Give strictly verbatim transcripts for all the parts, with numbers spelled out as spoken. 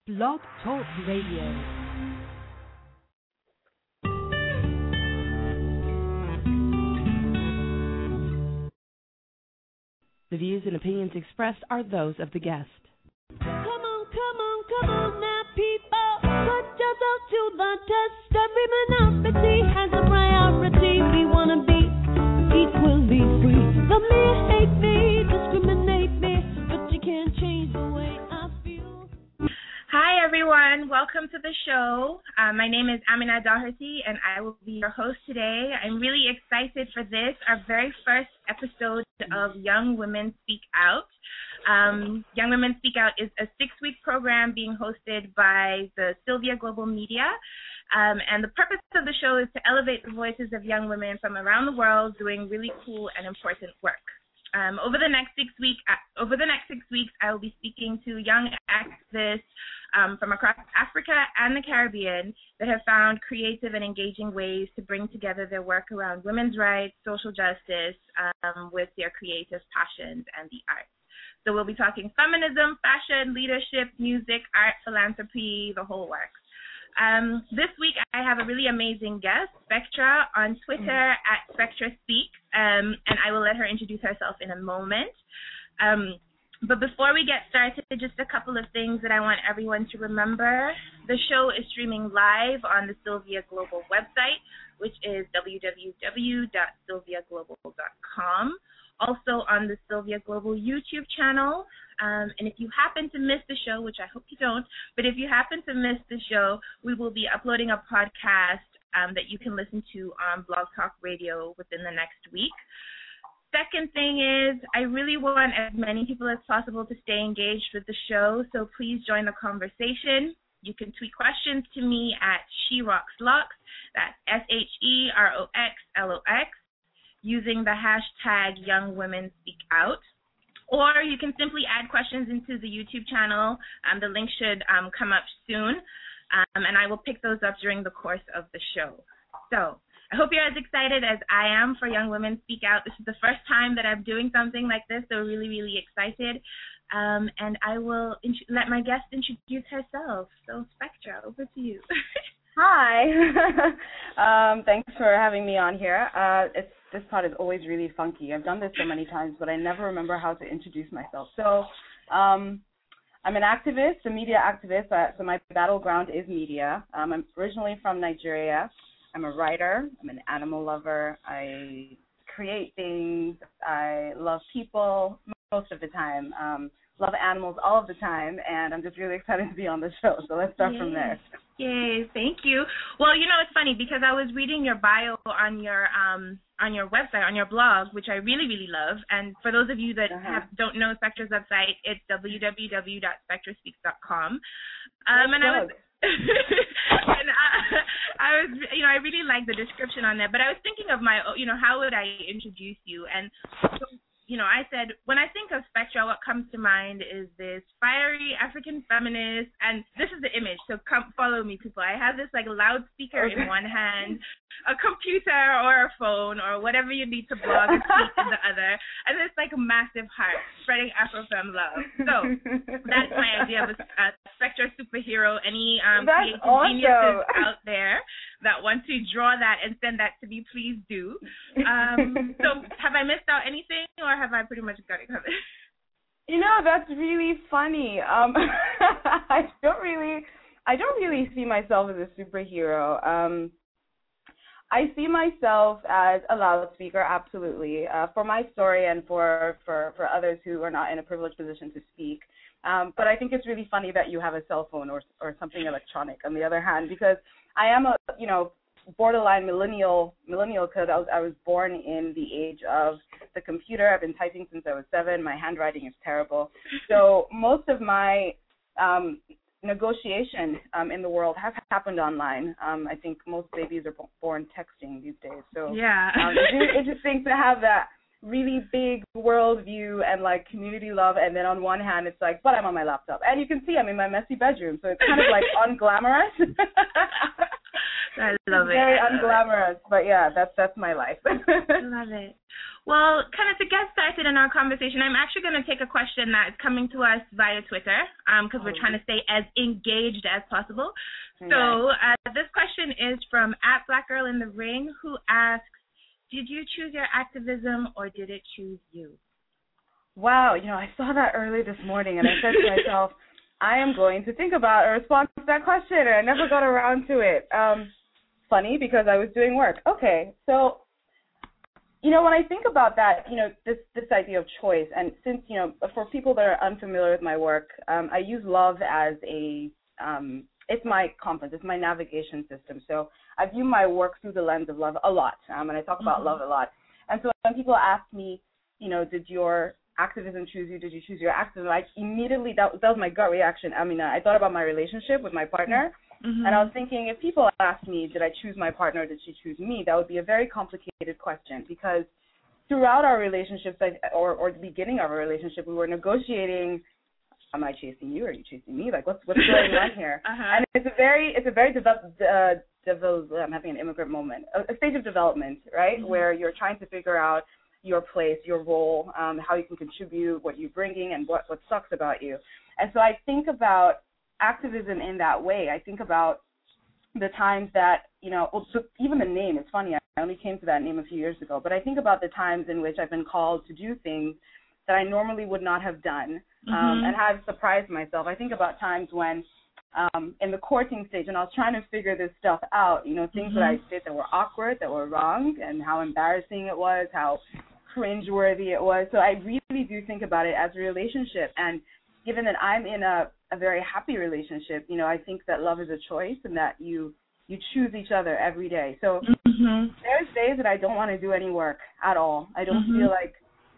Blog Talk Radio. The views and opinions expressed are those of the guest. Come on, come on, come on now, people. Put yourself to the test. Every monopoly has a priority. We want to be equally free. Love me, hate me, discriminate me, but you can't change the way I feel. Hi, everyone. Welcome to the show. Uh, my name is Amina Daherty, and I will be your host today. I'm really excited for this, our very first episode of Young Women Speak Out. Um, Young Women Speak Out is a six-week program being hosted by the Sylvia Global Media. Um, and the purpose of the show is to elevate the voices of young women from around the world doing really cool and important work. Um, over the next six week, uh, over the next six weeks, I will be speaking to young activists um, from across Africa and the Caribbean that have found creative and engaging ways to bring together their work around women's rights, social justice, um, with their creative passions and the arts. So we'll be talking feminism, fashion, leadership, music, art, philanthropy, the whole works. Um, this week, I have a really amazing guest, Spectra, on Twitter at Spectra Speak, um, and I will let her introduce herself in a moment. Um, but before we get started, just a couple of things that I want everyone to remember. The show is streaming live on the Sylvia Global website, which is w w w dot sylvia global dot com. Also on the Sylvia Global YouTube channel. Um, and if you happen to miss the show, which I hope you don't, but if you happen to miss the show, we will be uploading a podcast um, that you can listen to on Blog Talk Radio within the next week. Second thing is, I really want as many people as possible to stay engaged with the show, so please join the conversation. You can tweet questions to me at SheRoxLox, that's S H E R O X L O X, using the hashtag Young Women Speak Out. Or you can simply add questions into the YouTube channel. Um, the link should um, come up soon, um, and I will pick those up during the course of the show. So I hope you're as excited as I am for Young Women Speak Out. This is the first time that I'm doing something like this, so really, really excited. Um, and I will int- let my guest introduce herself. So Spectra, over to you. Hi. um, thanks for having me on here. Uh, it's, this part is always really funky. I've done this so many times, but I never remember how to introduce myself. So um, I'm an activist, a media activist. Uh, so my battleground is media. Um, I'm originally from Nigeria. I'm a writer. I'm an animal lover. I create things. I love people most of the time. Um, love animals all of the time, and I'm just really excited to be on the show. So let's start Yay. from there. Yay, thank you. Well, you know, it's funny because I was reading your bio on your um on your website, on your blog, which I really, really love. And for those of you that uh-huh. have, don't know Spectra's website, it's w w w dot spectra speaks dot com. Um, and I was and I, I was, you know, I really like the description on there. But I was thinking of my, you know, how would I introduce you? And so, you know, I said, when I think of Spectra, what comes to mind is this fiery African feminist, and this is the image, so come follow me, people. I have this, like, loudspeaker okay. in one hand, a computer or a phone or whatever you need to blog or speak in the other, and it's like a massive heart spreading Afrofem love. So that's my idea of a, a Spectra superhero. Any um, creative awesome. geniuses out there that want to draw that and send that to me, please do. Um, so have I missed out anything, or have I pretty much got it covered? You know, that's really funny. Um, I don't really, I don't really see myself as a superhero. Um, I see myself as a loudspeaker, absolutely, uh, for my story and for, for, for others who are not in a privileged position to speak. Um, but I think it's really funny that you have a cell phone or or something electronic on the other hand, because I am a, you know, borderline millennial, millennial because I was, I was born in the age of the computer. I've been typing since I was seven. My handwriting is terrible. So most of my um, negotiation um, in the world has happened online. Um, I think most babies are born texting these days. So yeah. um, it's interesting to have that really big world view and like community love, and then on one hand it's like, but I'm on my laptop, and you can see I'm in my messy bedroom, so it's kind of like unglamorous. I love it's it. Very I love unglamorous, it. But yeah, that's that's my life. I love it. Well, kind of to get started in our conversation, I'm actually going to take a question that is coming to us via Twitter because um, we're trying to stay as engaged as possible. So uh, this question is from at Black Girl in the Ring, who asks, did you choose your activism or did it choose you? Wow, you know, I saw that early this morning and I said to myself, I am going to think about a response to that question, and I never got around to it. Um, funny, because I was doing work. Okay, so, you know, when I think about that, you know, this, this idea of choice, and since, you know, for people that are unfamiliar with my work, um, I use love as a, um, it's my compass, it's my navigation system. So I view my work through the lens of love a lot, um, and I talk about mm-hmm. love a lot. And so when people ask me, you know, did your activism choose you? Did you choose your activism? I immediately, that, that was my gut reaction. I mean, I thought about my relationship with my partner, mm-hmm. and I was thinking, if people asked me, did I choose my partner, or did she choose me, that would be a very complicated question, because throughout our relationships, or, or the beginning of our relationship, we were negotiating, am I chasing you, or are you chasing me? Like, what's what's going on here? Uh-huh. And it's a very, it's a very develop, uh, develop, I'm having an immigrant moment, a, a stage of development, right, mm-hmm. where you're trying to figure out your place, your role, um, how you can contribute, what you're bringing, and what, what sucks about you. And so I think about activism in that way. I think about the times that, you know, well, so even the name, it's funny, I only came to that name a few years ago, but I think about the times in which I've been called to do things that I normally would not have done, um, mm-hmm. and have surprised myself. I think about times when um, in the courting stage, and I was trying to figure this stuff out, you know, things mm-hmm. that I did that were awkward, that were wrong, and how embarrassing it was, how cringeworthy it was. So I really do think about it as a relationship. And given that I'm in a, a very happy relationship, you know, I think that love is a choice and that you you choose each other every day. So mm-hmm. there's days that I don't want to do any work at all. I don't mm-hmm. feel like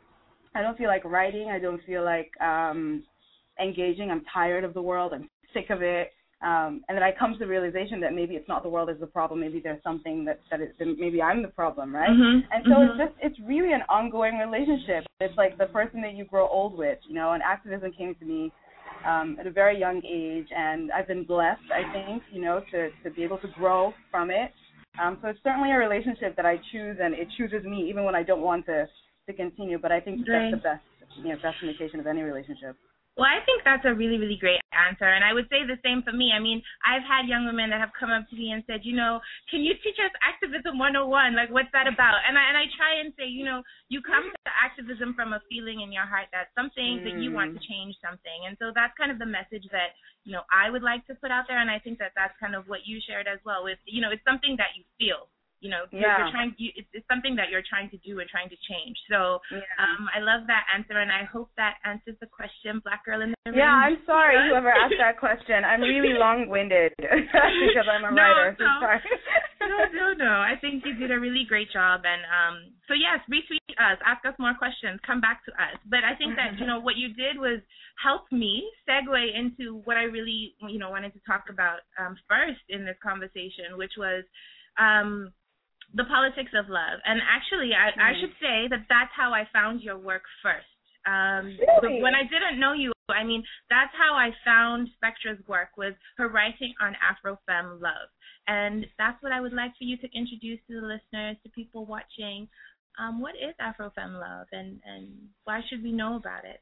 I don't feel like writing. I don't feel like um, engaging. I'm tired of the world. I'm sick of it. Um, and then I come to the realization that maybe it's not the world is the problem. Maybe there's something that, that is, maybe I'm the problem, right? Mm-hmm. And so mm-hmm. it's just, it's really an ongoing relationship. It's like the person that you grow old with, you know, and activism came to me um, at a very young age, and I've been blessed, I think, you know, to, to be able to grow from it. Um, so it's certainly a relationship that I choose, and it chooses me even when I don't want to, to continue. But I think right. that's the best, you know, best indication of any relationship. Well, I think that's a really, really great answer, and I would say the same for me. I mean, I've had young women that have come up to me and said, you know, can you teach us Activism one oh one? Like, what's that about? And I and I try and say, you know, you come to activism from a feeling in your heart that something mm. that you want to change something, and so that's kind of the message that, you know, I would like to put out there, and I think that that's kind of what you shared as well. With, you know, it's something that you feel. You know, yeah. you're, you're trying. You, it's, it's something that you're trying to do and trying to change. So, yeah. um, I love that answer, and I hope that answers the question, Black Girl in the Ring. Yeah, I'm sorry whoever asked that question. I'm really long-winded because I'm a no, writer. No. So sorry. no, no, no. I think you did a really great job, and um, so yes, retweet us, ask us more questions, come back to us. But I think that you know what you did was help me segue into what I really you know wanted to talk about um, first in this conversation, which was. Um, The politics of love. And actually, I, mm. I should say that that's how I found your work first. Um, really? When I didn't know you, I mean, that's how I found Spectra's work, was her writing on Afrofemme love. And that's what I would like for you to introduce to the listeners, to people watching. Um, what is Afrofemme love, and, and why should we know about it?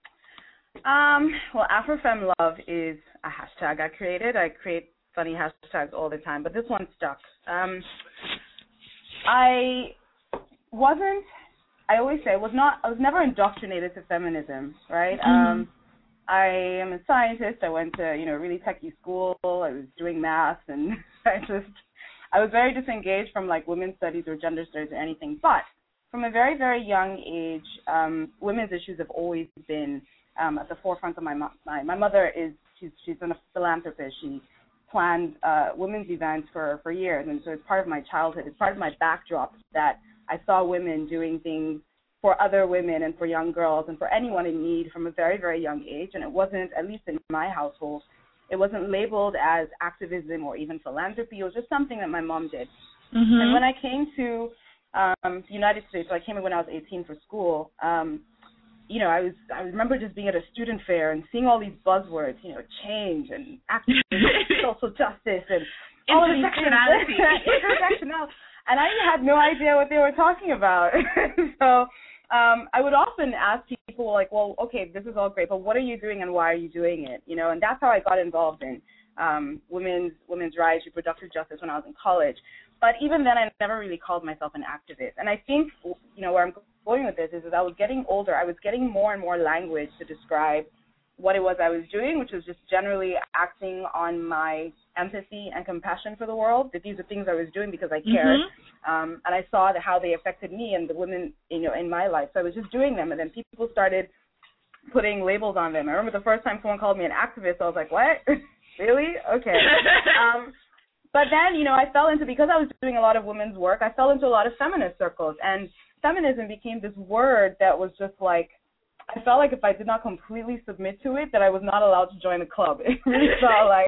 Um, well, Afrofemme love is a hashtag I created. I create funny hashtags all the time, but this one stuck. Um, I wasn't, I always say, I was not, I was never indoctrinated to feminism, right? Mm-hmm. Um, I am a scientist. I went to, you know, really techie school. I was doing math, and I just, I was very disengaged from, like, women's studies or gender studies or anything. But from a very, very young age, um, women's issues have always been um, at the forefront of my mind. My mother is, she's, she's a philanthropist. She planned uh, women's events for, for years, and so it's part of my childhood. It's part of my backdrop that I saw women doing things for other women and for young girls and for anyone in need from a very, very young age. And it wasn't, at least in my household, it wasn't labeled as activism or even philanthropy. It was just something that my mom did. Mm-hmm. And when I came to um, the United States, so I came in when I was eighteen for school, um, you know, I was I remember just being at a student fair and seeing all these buzzwords, you know, change and activism, social justice, and all of these things. Intersectionality. and I had no idea what they were talking about. So um, I would often ask people, like, well, okay, this is all great, but what are you doing and why are you doing it? You know, and that's how I got involved in um, women's women's rights, reproductive justice when I was in college. But even then, I never really called myself an activist. And I think, you know, where I'm going with this is, is I was getting older. I was getting more and more language to describe what it was I was doing, which was just generally acting on my empathy and compassion for the world, that these are things I was doing because I cared. Mm-hmm. Um, and I saw that how they affected me and the women, you know, in my life. So I was just doing them. And then people started putting labels on them. I remember the first time someone called me an activist, I was like, what? Really? Okay. um, But then, you know, I fell into, because I was doing a lot of women's work, I fell into a lot of feminist circles. And feminism became this word that was just like, I felt like if I did not completely submit to it, that I was not allowed to join the club. It really felt like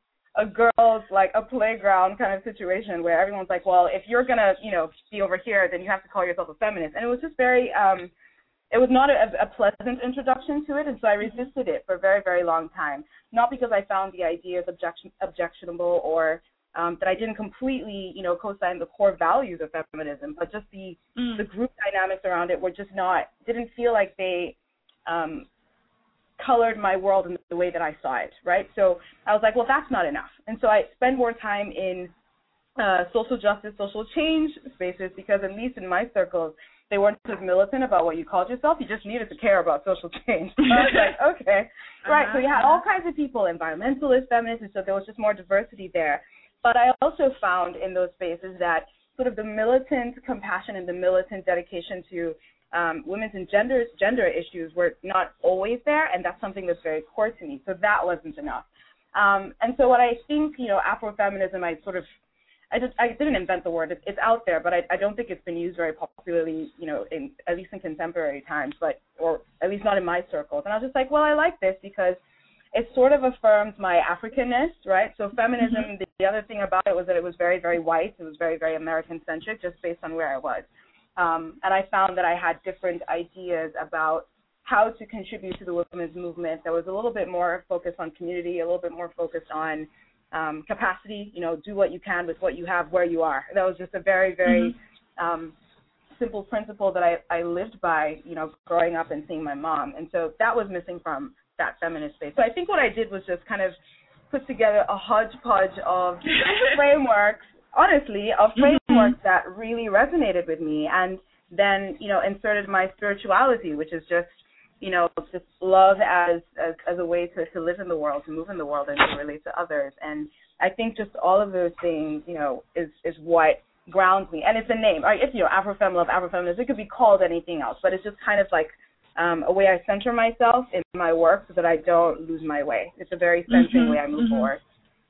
a girl's, like a playground kind of situation where everyone's like, well, if you're going to, you know, be over here, then you have to call yourself a feminist. And it was just very, um, it was not a, a pleasant introduction to it. And so I resisted it for a very, very long time. Not because I found the ideas objection, objectionable or Um, that I didn't completely, you know, co-sign the core values of feminism, but just the mm. the group dynamics around it were just not, didn't feel like they um, colored my world in the way that I saw it, right? So I was like, well, that's not enough. And so I spend more time in uh, social justice, social change spaces, because at least in my circles, they weren't as militant about what you called yourself. You just needed to care about social change. So I was like, okay, right. Uh-huh. So you had all kinds of people, environmentalists, feminists, and so there was just more diversity there. But I also found in those spaces that sort of the militant compassion and the militant dedication to um, women's and gender, gender issues were not always there, and that's something that's very core to me. So that wasn't enough. Um, and so what I think, you know, Afrofeminism, I sort of, I, just, I didn't invent the word. It's, it's out there, but I, I don't think it's been used very popularly, you know, in at least in contemporary times, but or at least not in my circles. And I was just like, well, I like this because it sort of affirms my Africanness, right? So feminism, mm-hmm. the, the other thing about it was that it was very, very white. It was very, very American-centric, just based on where I was. Um, and I found that I had different ideas about how to contribute to the women's movement that was a little bit more focused on community, a little bit more focused on um, capacity, you know, do what you can with what you have where you are. That was just a very, very mm-hmm. um, simple principle that I, I lived by, you know, growing up and seeing my mom. And so that was missing from that feminist space. So I think what I did was just kind of put together a hodgepodge of frameworks, honestly, of frameworks mm-hmm. that really resonated with me, and then, you know, inserted my spirituality, which is just, you know, just love as as, as a way to, to live in the world, to move in the world, and to relate to others. And I think just all of those things, you know, is, is what grounds me. And it's a name, right? It's, you know, Afrofem, love, Afrofeminism. It could be called anything else, but it's just kind of like Um, a way I center myself in my work so that I don't lose my way. It's a very centering mm-hmm, way I move mm-hmm. forward.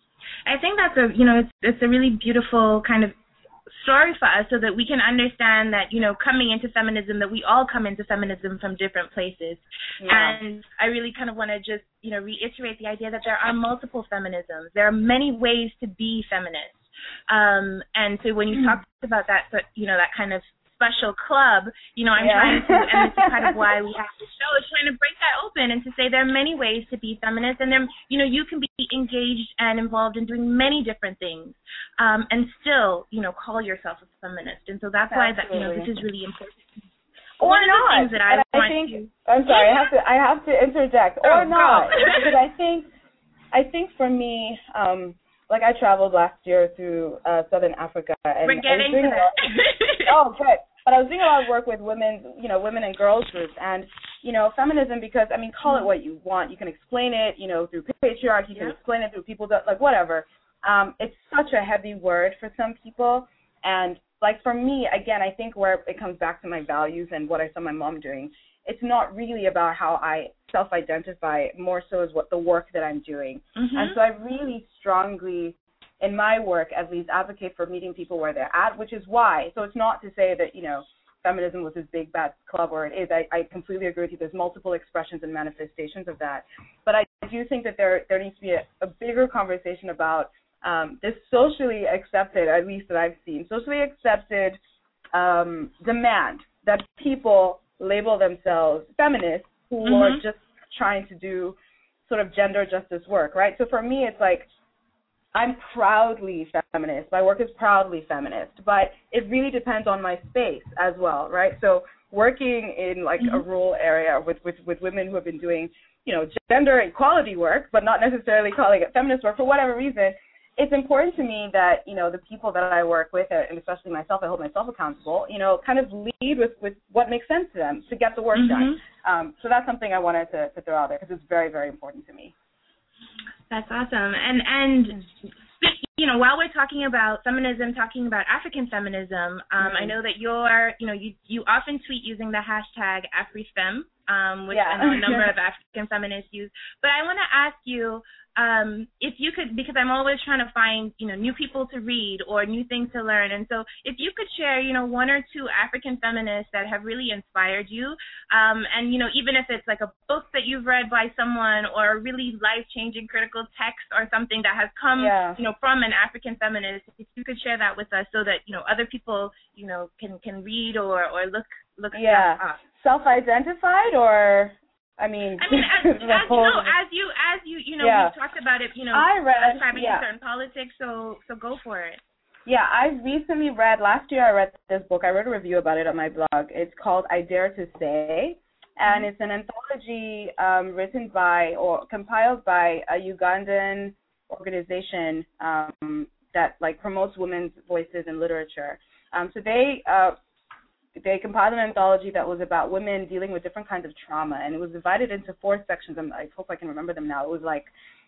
I think that's a, you know, it's it's a really beautiful kind of story for us so that we can understand that, you know, coming into feminism, that we all come into feminism from different places. Yeah. And I really kind of want to just, you know, reiterate the idea that there are multiple feminisms. There are many ways to be feminist. Um, and so when you mm-hmm. talked about that, you know, that kind of special club, you know, I'm yeah. trying to, and this is kind of why we have this show, is trying to break that open and to say there are many ways to be feminist, and there, you know, you can be engaged and involved in doing many different things, um, and still, you know, call yourself a feminist. And so that's Absolutely. why that, you know, this is really important. Or One not. of the things that I, I want think, to, I'm sorry, I have to, I have to interject. Or oh, not, oh. because I think, I think for me, um, like I traveled last year through uh, Southern Africa, and we're getting to that. Oh, good. But I was doing a lot of work with women, you know, women and girls groups, and, you know, feminism, because, I mean, call it what you want. You can explain it, you know, through patriarchy, you yeah. can explain it through people that, like, whatever. Um, it's such a heavy word for some people, and, like, for me, again, I think where it comes back to my values and what I saw my mom doing, it's not really about how I self-identify, more so as what the work that I'm doing. Mm-hmm. And so I really strongly, in my work, at least, advocate for meeting people where they're at, which is why. So it's not to say that, you know, feminism was this big, bad club, or it is. I, I completely agree with you. There's multiple expressions and manifestations of that. But I do think that there there needs to be a, a bigger conversation about um, this socially accepted, at least that I've seen, socially accepted um, demand that people label themselves feminists who mm-hmm. are just trying to do sort of gender justice work, right? So for me, it's like, I'm proudly feminist. My work is proudly feminist, but it really depends on my space as well, right? So working in like mm-hmm. a rural area with, with, with women who have been doing, you know, gender equality work, but not necessarily calling it feminist work for whatever reason, it's important to me that, you know, the people that I work with, and especially myself, I hold myself accountable, you know, kind of lead with, with what makes sense to them to get the work mm-hmm. done. Um, so that's something I wanted to, to throw out there because it's very, very important to me. That's awesome. And, and you know, while we're talking about feminism, talking about African feminism, um, mm-hmm. I know that you're, you know, you, you often tweet using the hashtag AfriFem, um, which yeah. I know a number of African feminists use. But I want to ask you, um, if you could, because I'm always trying to find, you know, new people to read or new things to learn. And so if you could share, you know, one or two African feminists that have really inspired you, um, and, you know, even if it's like a book that you've read by someone or a really life-changing critical text or something that has come, yeah. you know, from an African feminist, if you could share that with us so that, you know, other people, you know, can, can read or, or look, look yeah. stuff up. Self-identified or... I mean, I mean, as, as whole, you know, as you, as you, you know, yeah. we've talked about it, you know, I read, describing yeah. certain politics, so, so go for it. Yeah, I recently read, last year I read this book, I wrote a review about it on my blog. It's called I Dare to Say, and mm-hmm. it's an anthology um, written by, or compiled by a Ugandan organization um, that, like, promotes women's voices in literature. Um, so they, uh, They compiled an anthology that was about women dealing with different kinds of trauma, and it was divided into four sections. I hope I can remember them now. It was like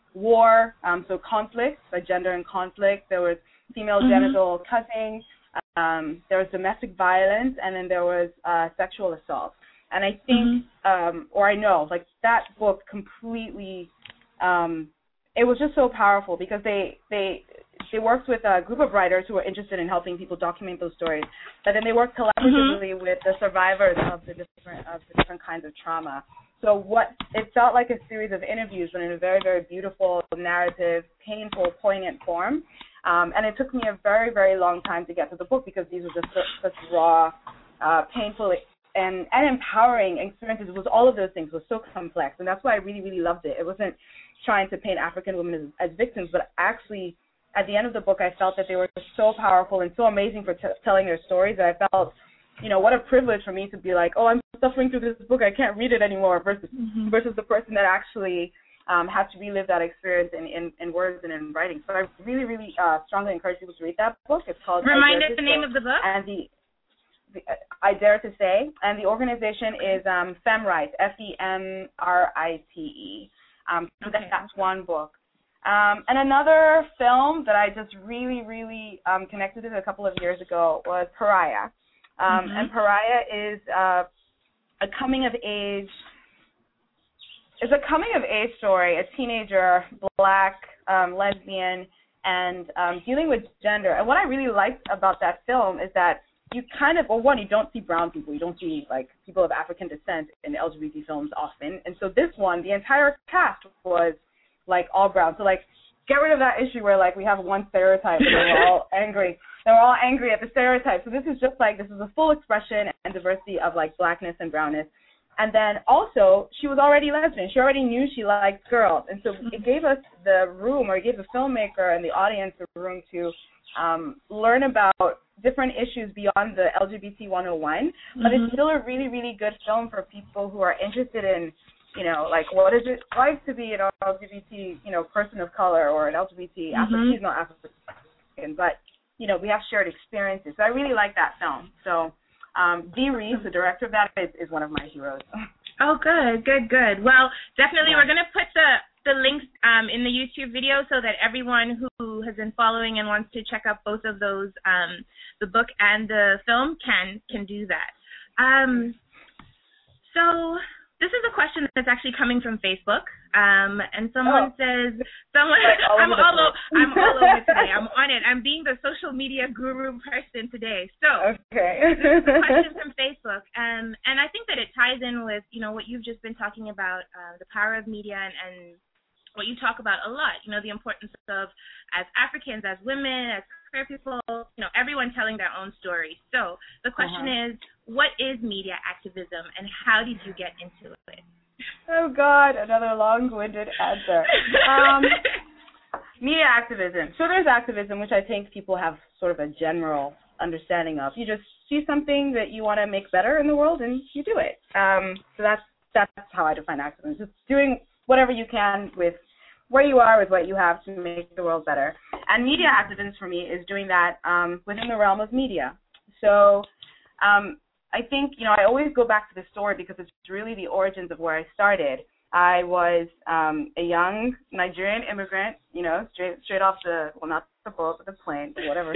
war, um, so conflict, like gender and conflict. There was female mm-hmm. genital cutting. Um, there was domestic violence, and then there was uh, sexual assault. And I think, mm-hmm. um, or I know, like that book completely, um, it was just so powerful because they they. They worked with a group of writers who were interested in helping people document those stories, but then they worked collaboratively mm-hmm. with the survivors of the different of the different kinds of trauma. So what it felt like a series of interviews, but in a very, very beautiful narrative, painful, poignant form. Um, and it took me a very, very long time to get to the book because these were just such, such raw, uh, painful, and, and empowering experiences. It was all of those things. It was so complex, and that's why I really, really loved it. It wasn't trying to paint African women as, as victims, but actually, at the end of the book, I felt that they were so powerful and so amazing for t- telling their stories that I felt, you know, what a privilege for me to be like, oh, I'm suffering through this book, I can't read it anymore, versus mm-hmm. versus the person that actually um, had to relive that experience in, in, in words and in writing. So I really, really uh, strongly encourage people to read that book. It's called Remind us the name of the book. And the, the uh, I Dare to Say, and the organization is um, FemRite, F E M R I T E. Um, so okay. That's one book. Um, and another film that I just really, really um, connected with a couple of years ago was Pariah. Um, mm-hmm. And Pariah is uh, a coming-of-age, it's a coming-of-age story, a teenager, black, um, lesbian, and um, dealing with gender. And what I really liked about that film is that you kind of, well, one, you don't see brown people. You don't see, like, people of African descent in L G B T films often. And so this one, the entire cast was like all brown. So like get rid of that issue where like we have one stereotype and we're all angry. And we're all angry at the stereotype. So this is just like, this is a full expression and diversity of like blackness and brownness. And then also she was already lesbian. She already knew she liked girls. And so it gave us the room, or it gave the filmmaker and the audience the room to um, learn about different issues beyond the L G B T one oh one. But mm-hmm. it's still a really, really good film for people who are interested in, you know, like, what is it like to be an L G B T, you know, person of color, or an L G B T, mm-hmm. Afro, she's not African, but, you know, we have shared experiences. So I really like that film. So um, Dee Rees, the director of that, is, is one of my heroes. Oh, good, good, good. Well, definitely yeah. we're going to put the, the links um, in the YouTube video so that everyone who has been following and wants to check out both of those, um, the book and the film, can can do that. Um, so... This is a question that's actually coming from Facebook, um, and someone oh. says, "Someone, like all I'm all over, I'm all over today. I'm on it. I'm being the social media guru person today." So, okay. This is a question from Facebook, um, and I think that it ties in with, you know, what you've just been talking about, uh, the power of media, and, and what you talk about a lot. You know, the importance of, as Africans, as women, as queer people, you know, everyone telling their own story. So the question uh-huh. is, what is media activism, and how did you get into it? Oh, God, another long-winded answer. Um, Media activism. So there's activism, which I think people have sort of a general understanding of. You just see something that you want to make better in the world, and you do it. Um, so that's that's how I define activism. Just doing whatever you can with where you are, with what you have, to make the world better. And media activism for me is doing that um, within the realm of media. So um, I think, you know, I always go back to the story because it's really the origins of where I started. I was um, a young Nigerian immigrant, you know, straight straight off the, well, not the boat, but the plane, but whatever.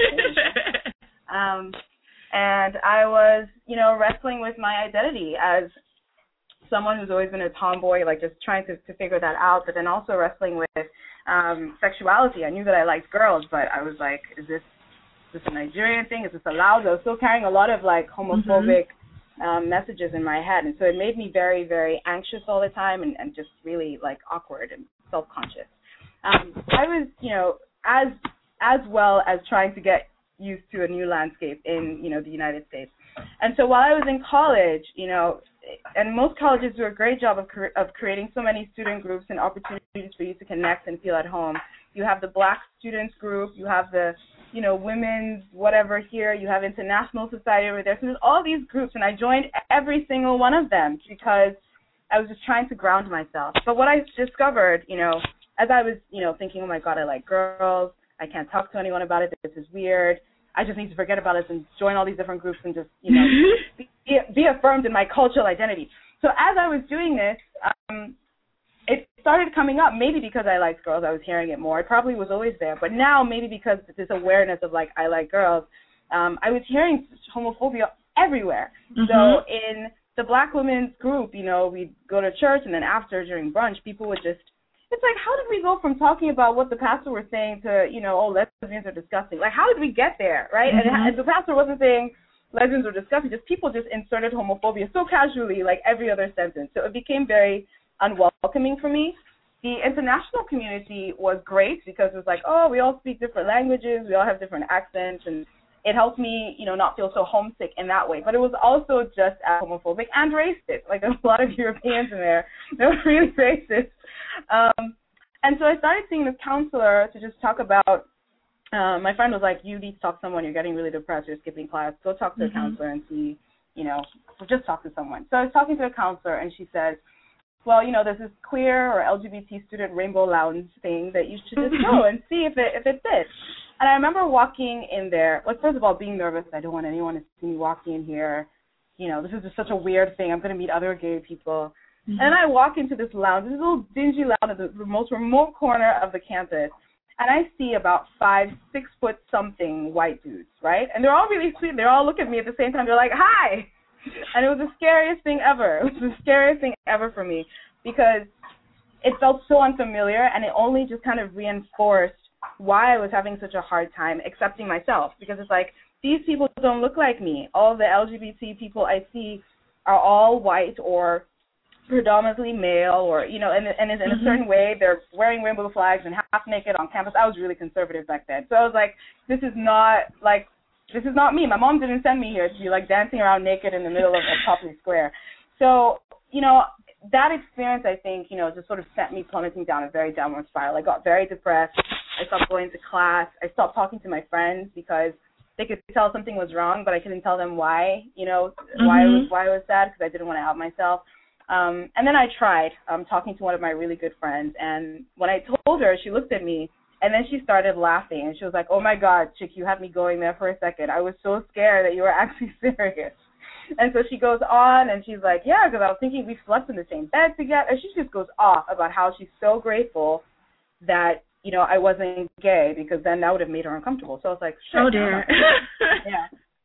um, and I was, you know, wrestling with my identity as someone who's always been a tomboy, like just trying to, to figure that out, but then also wrestling with um, sexuality. I knew that I liked girls, but I was like, is this, is this a Nigerian thing? Is this allowed? I was still carrying a lot of, like, homophobic mm-hmm. um, messages in my head, and so it made me very, very anxious all the time and, and just really, like, awkward and self-conscious. Um, I was, you know, as as well as trying to get used to a new landscape in, you know, the United States. And so while I was in college, you know, and most colleges do a great job of cre- of creating so many student groups and opportunities for you to connect and feel at home. You have the Black Students Group, you have the, you know, women's whatever here, you have International Society over there. So there's all these groups, and I joined every single one of them because I was just trying to ground myself. But what I discovered, you know, as I was, you know, thinking, oh my God, I like girls, I can't talk to anyone about it, this is weird, I just need to forget about it and join all these different groups and just, you know, be, be affirmed in my cultural identity. So as I was doing this, um, it started coming up, maybe because I liked girls, I was hearing it more. It probably was always there. But now maybe because this awareness of, like, I like girls, um, I was hearing homophobia everywhere. Mm-hmm. So in the Black women's group, you know, we'd go to church, and then after, during brunch, people would just, it's like, how did we go from talking about what the pastor was saying to, you know, oh, lesbians are disgusting? Like, how did we get there, right? Mm-hmm. And, and the pastor wasn't saying lesbians were disgusting, just people just inserted homophobia so casually, like every other sentence. So it became very unwelcoming for me. The international community was great because it was like, oh, we all speak different languages, we all have different accents, and it helped me, you know, not feel so homesick in that way. But it was also just as homophobic and racist. Like, there's a lot of Europeans in there. They were really racist. Um, and so I started seeing this counselor to just talk about, um, my friend was like, you need to talk to someone, you're getting really depressed, you're skipping class, go talk to mm-hmm. a counselor and see, you know, just talk to someone. So I was talking to a counselor, and she says, well, you know, there's this queer or L G B T student Rainbow Lounge thing that you should just go and see if it if it fits. And I remember walking in there, like, first of all, being nervous. I don't want anyone to see me walking in here. You know, this is just such a weird thing. I'm going to meet other gay people. Mm-hmm. And then I walk into this lounge, this little dingy lounge at the most remote corner of the campus, and I see about five, six-foot-something white dudes, right? And they're all really sweet. They all look at me at the same time. They're like, hi! And it was the scariest thing ever. It was the scariest thing ever for me because it felt so unfamiliar, and it only just kind of reinforced why I was having such a hard time accepting myself, because it's like, these people don't look like me. All the L G B T people I see are all white or predominantly male, or, you know, and, and in mm-hmm. a certain way, they're wearing rainbow flags and half naked on campus. I was really conservative back then. So I was like, this is not, like, this is not me. My mom didn't send me here to be, like, dancing around naked in the middle of a Copley Square. So, you know, that experience, I think, you know, just sort of sent me plummeting down a very downward spiral. I got very depressed. I stopped going to class. I stopped talking to my friends because they could tell something was wrong, but I couldn't tell them why, you know, mm-hmm. why I was why I was sad, because I didn't want to out myself. Um, and then I tried um, talking to one of my really good friends, and when I told her, she looked at me, and then she started laughing, and she was like, oh, my God, Chick, you had me going there for a second. I was so scared that you were actually serious. And so she goes on, and she's like, yeah, because I was thinking we slept in the same bed together. And she just goes off about how she's so grateful that, you know, I wasn't gay, because then that would have made her uncomfortable. So I was like, shit. Oh, dear. Yeah.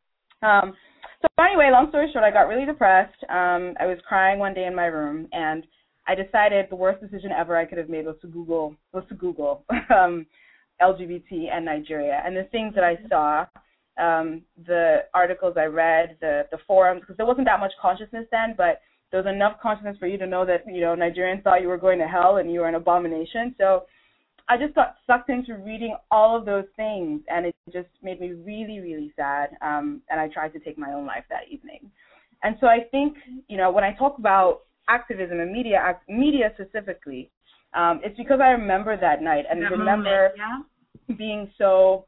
Um, so anyway, long story short, I got really depressed. Um, I was crying one day in my room, and I decided the worst decision ever I could have made was to Google, was to Google um, L G B T and Nigeria. And the things that I saw, um, the articles I read, the, the forums, because there wasn't that much consciousness then, but there was enough consciousness for you to know that, you know, Nigerians thought you were going to hell and you were an abomination. So I just got sucked into reading all of those things, and it just made me really, really sad, um, and I tried to take my own life that evening. And so I think, you know, when I talk about activism and media, media specifically, um, it's because I remember that night and that remember moment, yeah. being so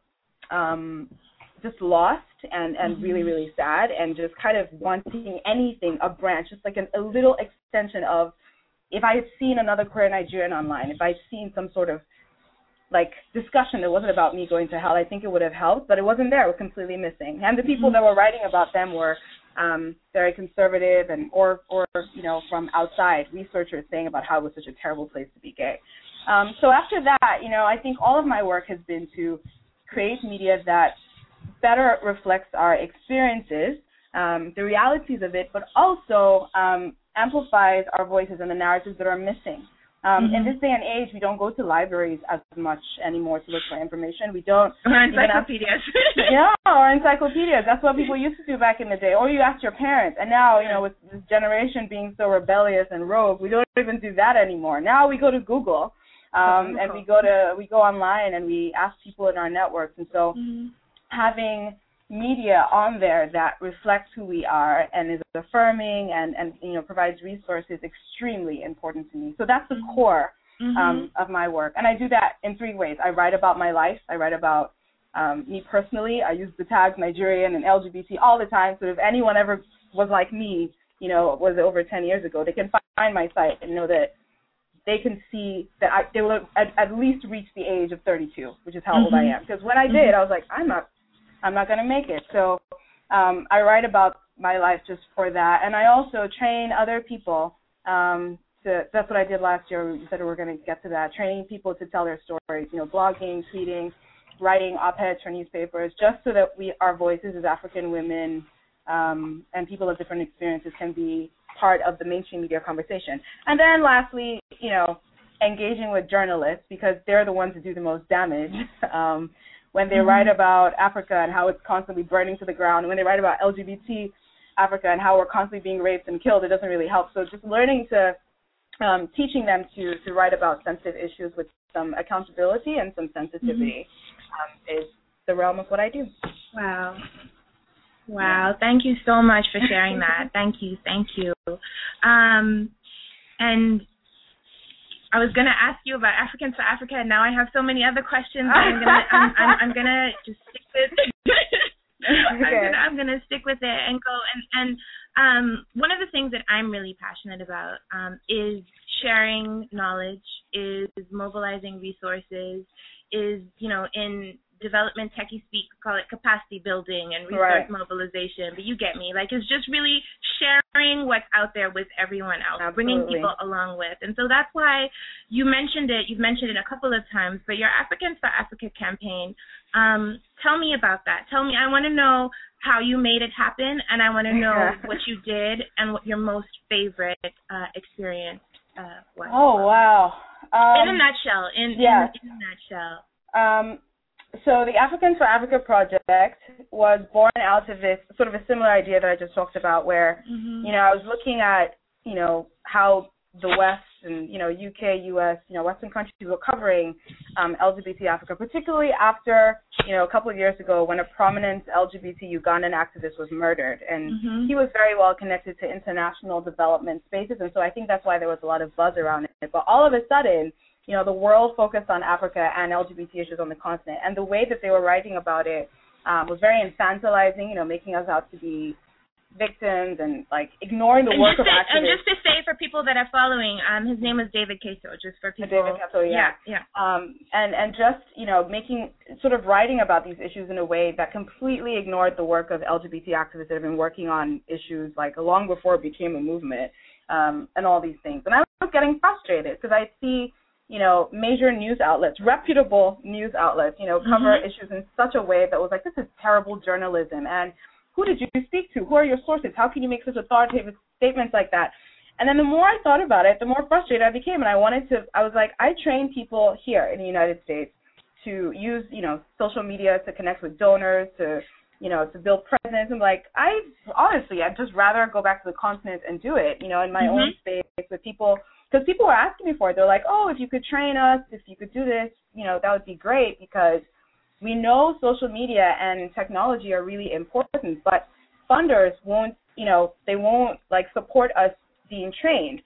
um, just lost and, and mm-hmm. really, really sad and just kind of wanting anything, a branch, just like an, a little extension of, if I had seen another queer Nigerian online, if I'd seen some sort of like discussion that wasn't about me going to hell, I think it would have helped, but it wasn't there. It was completely missing. And the people mm-hmm. that were writing about them were um, very conservative and or, or, you know, from outside researchers saying about how it was such a terrible place to be gay. Um, so after that, you know, I think all of my work has been to create media that better reflects our experiences, um, the realities of it, but also um, amplifies our voices and the narratives that are missing. Um, mm-hmm. In this day and age, we don't go to libraries as much anymore to look for information. We don't. Or encyclopedias. Ask, yeah, or encyclopedias. That's what people used to do back in the day. Or you ask your parents. And now, you know, with this generation being so rebellious and rogue, we don't even do that anymore. Now we go to Google, um, and we go to we go online and we ask people in our networks. And so, mm-hmm. having media on there that reflects who we are and is affirming and, and you know provides resources extremely important to me. So that's the mm-hmm. core mm-hmm. um, of my work, and I do that in three ways. I write about my life. I write about um, me personally. I use the tags Nigerian and L G B T all the time. So if anyone ever was like me, you know, was over ten years ago, they can find my site and know that they can see that I, they will at, at least reach the age of thirty-two, which is how mm-hmm. old I am. Because when I did, I was like, I'm not. I'm not going to make it. So um, I write about my life just for that. And I also train other people. Um, to, that's what I did last year. We said we were going to get to that, training people to tell their stories, you know, blogging, tweeting, writing op-eds for newspapers, just so that we, our voices as African women um, and people of different experiences can be part of the mainstream media conversation. And then lastly, you know, engaging with journalists, because they're the ones who do the most damage. um, when they mm-hmm. write about Africa and how it's constantly burning to the ground, when they write about L G B T Africa and how we're constantly being raped and killed, it doesn't really help. So just learning to, um, teaching them to, to write about sensitive issues with some accountability and some sensitivity mm-hmm. um, is the realm of what I do. Wow. Wow. Yeah. Thank you so much for sharing that. Thank you. Thank you. Um, and I was going to ask you about Africans for Africa, and now I have so many other questions. I'm going to I'm, I'm, I'm going to just stick with I'm going I'm going to stick with it and go. And, and um, one of the things that I'm really passionate about um, is sharing knowledge, is mobilizing resources, is, you know, in development techie speak, call it capacity building and resource right. mobilization, but you get me. Like, it's just really sharing what's out there with everyone else, Absolutely. Bringing people along with. And so that's why you mentioned it, you've mentioned it a couple of times, but your Africans for Africa campaign, um, tell me about that. Tell me, I want to know how you made it happen, and I want to know what you did and what your most favorite uh, experience uh, was. Oh, wow. Um, in a nutshell, in, yeah. in, in a nutshell. Um, So the Africans for Africa project was born out of this sort of a similar idea that I just talked about where, mm-hmm. you know, I was looking at, you know, how the West and, you know, U K, U S, you know, Western countries were covering um, L G B T Africa, particularly after, you know, a couple of years ago when a prominent L G B T Ugandan activist was murdered. And mm-hmm. he was very well connected to international development spaces. And so I think that's why there was a lot of buzz around it. But all of a sudden, you know, the world focused on Africa and L G B T issues on the continent. And the way that they were writing about it um, was very infantilizing, you know, making us out to be victims and, like, ignoring the and work of to, activists. And just to say for people that are following, um, his name is David Kato, just for people. David Kato, yeah. Yeah, yeah. Um, and, and just, you know, making, sort of writing about these issues in a way that completely ignored the work of L G B T activists that have been working on issues, like, long before it became a movement um, and all these things. And I was getting frustrated because I see, you know, major news outlets, reputable news outlets, you know, cover mm-hmm. issues in such a way that was like, this is terrible journalism. And who did you speak to? Who are your sources? How can you make such authoritative statements like that? And then the more I thought about it, the more frustrated I became. And I wanted to, I was like, I train people here in the United States to use, you know, social media to connect with donors, to, you know, to build presence. And like, I, honestly, I'd just rather go back to the continent and do it, you know, in my mm-hmm. own space with people. Because people were asking me for it. They're like, oh, if you could train us, if you could do this, you know, that would be great, because we know social media and technology are really important, but funders won't, you know, they won't, like, support us being trained.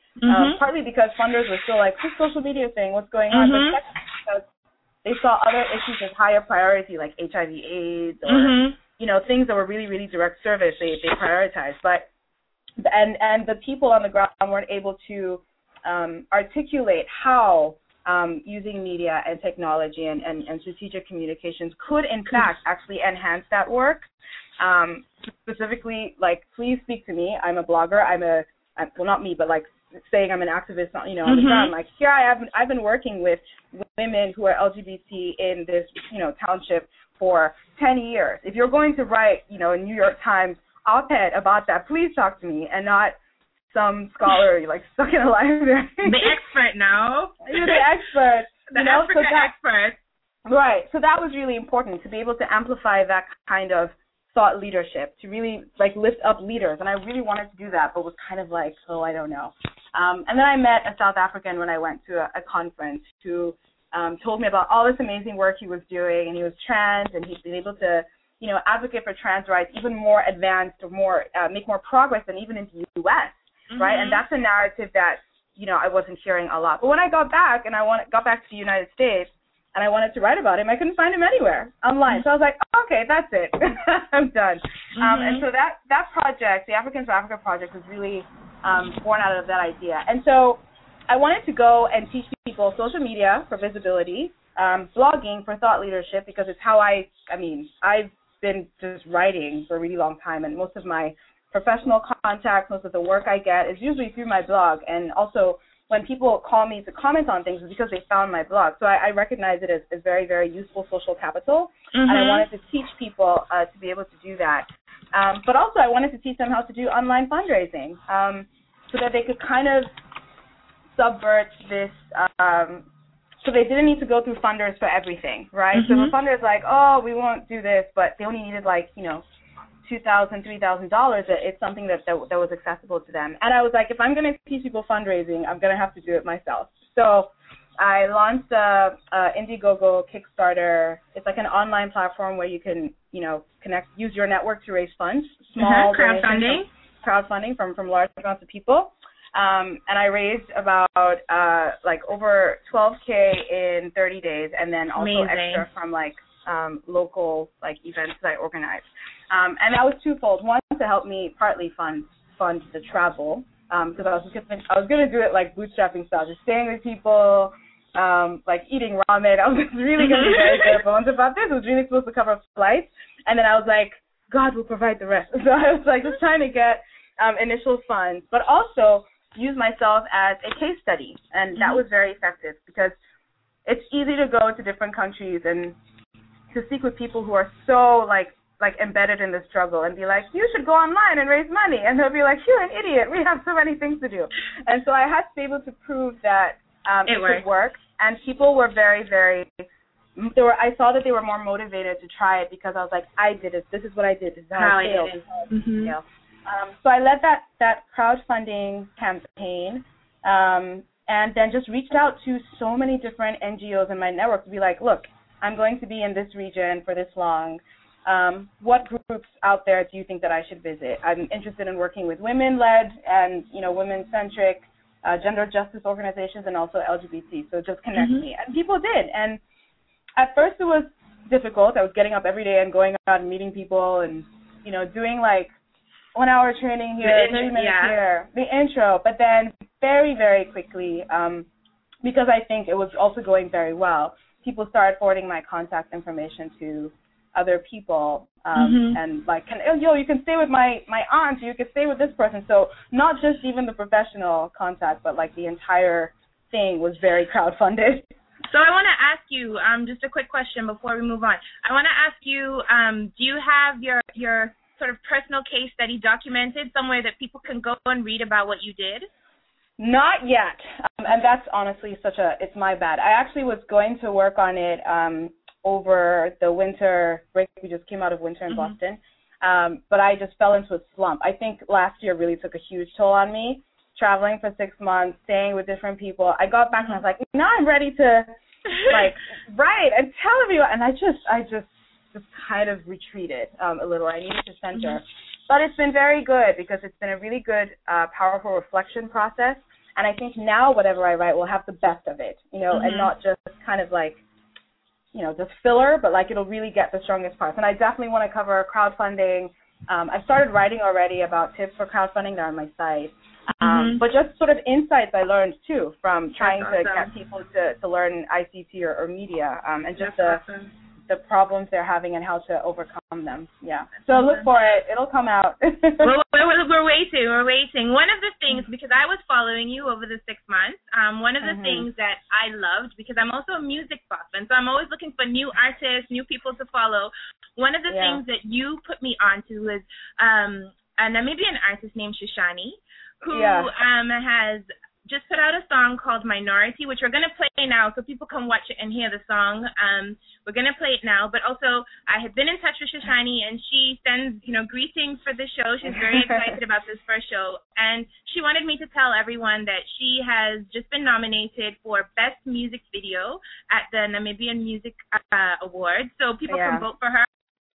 Mm-hmm. Um, partly because funders were still like, this social media thing, what's going on? Mm-hmm. But because they saw other issues as higher priority, like H I V AIDS or, mm-hmm. you know, things that were really, really direct service, they, they prioritized. But, and, and the people on the ground weren't able to um, articulate how um, using media and technology and, and, and strategic communications could, in fact, actually enhance that work. Um, specifically, like, please speak to me. I'm a blogger. I'm a, well, not me, but like saying I'm an activist, you know, on mm-hmm. the ground. Like, here I have, I've been working with women who are L G B T in this, you know, township for ten years. If you're going to write, you know, a New York Times op-ed about that, please talk to me and not some scholar like stuck in a library. The expert now. You're the expert. The you know? Africa so that, expert. Right. So that was really important, to be able to amplify that kind of thought leadership, to really like lift up leaders. And I really wanted to do that, but was kind of like, oh, I don't know. Um, and then I met a South African when I went to a, a conference who um, told me about all this amazing work he was doing, and he was trans, and he'd been able to, you know, advocate for trans rights even more advanced or more, uh, make more progress than even in the U S, mm-hmm. right? And that's a narrative that, you know, I wasn't hearing a lot. But when I got back and I want, got back to the United States, and I wanted to write about him, I couldn't find him anywhere online. So I was like, oh, okay, that's it. I'm done. Mm-hmm. Um, and so that, that project, the Africans for Africa project, was really um, born out of that idea. And so I wanted to go and teach people social media for visibility, um, blogging for thought leadership, because it's how I, I mean, I've been just writing for a really long time, and most of my professional contacts, most of the work I get is usually through my blog. And also, when people call me to comment on things, it's because they found my blog. So I, I recognize it as, as very, very useful social capital, mm-hmm. and I wanted to teach people uh, to be able to do that. Um, but also I wanted to teach them how to do online fundraising, um, so that they could kind of subvert this, um, so they didn't need to go through funders for everything, right? Mm-hmm. So the funder's like, oh, we won't do this, but they only needed like, you know, two thousand dollars, three thousand dollars, it's something that, that that was accessible to them. And I was like, if I'm going to teach people fundraising, I'm going to have to do it myself. So I launched a, a Indiegogo Kickstarter. It's like an online platform where you can, you know, connect, use your network to raise funds, small uh-huh, crowdfunding, from, crowdfunding from, from large amounts of people. Um, and I raised about uh, like over twelve K in thirty days, and then also Amazing. extra from like um, local like events that I organized. Um, and that was twofold. One, to help me partly fund fund the travel, because um, I was gonna, I was going to do it like bootstrapping style, just staying with people, um, like eating ramen. I was really going to be very careful about this. It was really supposed to cover flights, and then I was like, God will provide the rest. So I was like just trying to get um, initial funds, but also use myself as a case study, and that was very effective because it's easy to go to different countries and to speak with people who are so like like embedded in the struggle and be like, you should go online and raise money. And they'll be like, you're an idiot. We have so many things to do. And so I had to be able to prove that um, it, it could work. And people were very, very, they were, I saw that they were more motivated to try it because I was like, I did it. This is what I did. This is how, how I failed. This is how I mm-hmm. failed. Um, so I led that, that crowdfunding campaign um, and then just reached out to so many different N G Os in my network to be like, look, I'm going to be in this region for this long. Um, what groups out there do you think that I should visit? I'm interested in working with women-led and, you know, women-centric uh, gender justice organizations and also L G B T. So just connect mm-hmm. me. And people did. And at first it was difficult. I was getting up every day and going out and meeting people and, you know, doing like one-hour training here, intro, thirty minutes yeah. here, the intro. But then very, very quickly, um, because I think it was also going very well, people started forwarding my contact information to other people, um, mm-hmm. and like, can, oh, yo, you can stay with my, my aunt, you can stay with this person. So not just even the professional contact, but like the entire thing was very crowdfunded. So I want to ask you um, just a quick question before we move on. I want to ask you, um, do you have your, your sort of personal case study documented somewhere that people can go and read about what you did? Not yet, um, and that's honestly such a, it's my bad. I actually was going to work on it um, over the winter break. We just came out of winter in mm-hmm. Boston, um, but I just fell into a slump. I think last year really took a huge toll on me, traveling for six months, staying with different people. I got back and I was like, now I'm ready to, like, write and tell everyone. And I just, I just, just kind of retreated um, a little. I needed to center. Mm-hmm. But it's been very good because it's been a really good, uh, powerful reflection process. And I think now whatever I write will have the best of it, you know, mm-hmm. and not just kind of like, you know, just filler, but like it'll really get the strongest parts. And I definitely want to cover crowdfunding. Um, I've started writing already about tips for crowdfunding. They're on my site. Um, mm-hmm. But just sort of insights I learned, too, from trying That's to awesome. get people to, to learn I C T or, or media um, and just That's the awesome. the problems they're having and how to overcome them. Yeah. That's So awesome. look for it. It'll come out. we're, we're, we're waiting. We're waiting. One of the things, because I was following you over the six months, um, one of the mm-hmm. things that I loved, because I'm also a music buff, and so I'm always looking for new artists, new people to follow. One of the yeah. things that you put me onto was um, a Namibian artist named Shoshani, who yeah. um, has just put out a song called Minority, which we're going to play now so people can watch it and hear the song. Um, we're going to play it now. But also, I have been in touch with Shoshani, and she sends, you know, greetings for the show. She's very excited about this first show. And she wanted me to tell everyone that she has just been nominated for Best Music Video at the Namibian Music uh, Awards. So people yeah. can vote for her